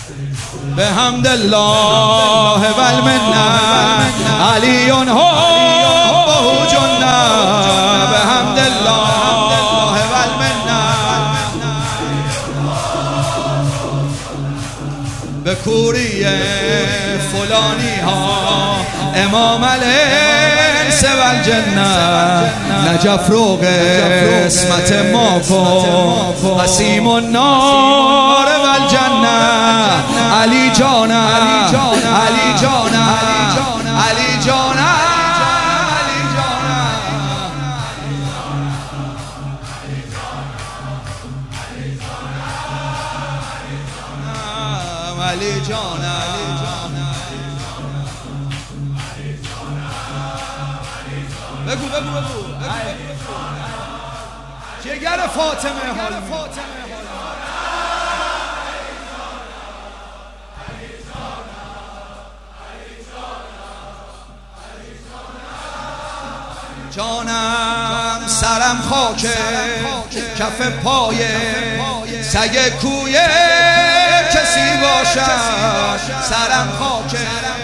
به حمد الله و المنه علی حب جنه به حمد الله و المنه به کوری فلانی ها امام الانس و الجنه نجف رو قسمت ما کن قسیم النار و الجنه علی جانم علی جانم علی جانم علی جانم بگو جگر فاطمه حال جانم سرم خاکه کف پای سگ کوی کسی باشد سرم خاکه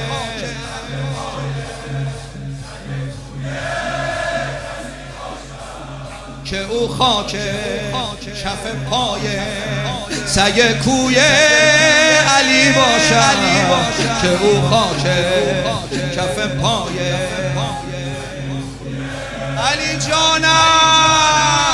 که او خاکه کف پای سگ کوی علی باشد که او خاکه کف پای علی جانم